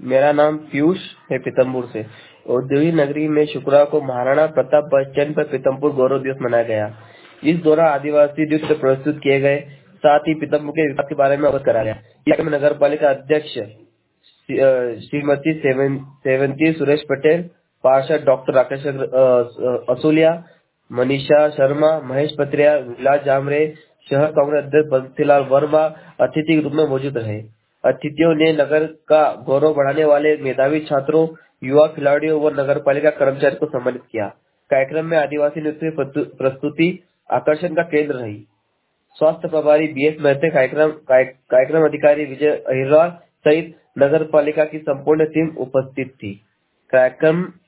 मेरा नाम पीयूष है पीतमपुर से। औद्योगिक नगरी में शुक्रवार को महाराणा प्रताप बस स्टैंड पर पीतमपुर गौरव दिवस मनाया गया। इस दौरान आदिवासी नृत्य प्रस्तुत किए गए, साथ ही पीतमपुर के विकास के बारे में अवगत कराया गया। नगर पालिका अध्यक्ष श्रीमती सेवंती सुरेश पटेल, पार्षद डॉक्टर राकेश असोलिया, मनीषा शर्मा, महेश पत्रिया, विलास जामरे, शहर कांग्रेस अध्यक्ष बंसीलाल वर्मा अतिथि के रूप में मौजूद रहे। अतिथियों ने नगर का गौरव बढ़ाने वाले मेधावी छात्रों, युवा खिलाड़ियों व नगर पालिका कर्मचारियों को सम्मानित किया। कार्यक्रम में आदिवासी नृत्य प्रस्तुति आकर्षण का केंद्र रही। स्वास्थ्य प्रभारी बीएस महते, कार्यक्रम अधिकारी विजय अहिरवार सहित नगर पालिका की संपूर्ण टीम उपस्थित थी। कार्यक्रम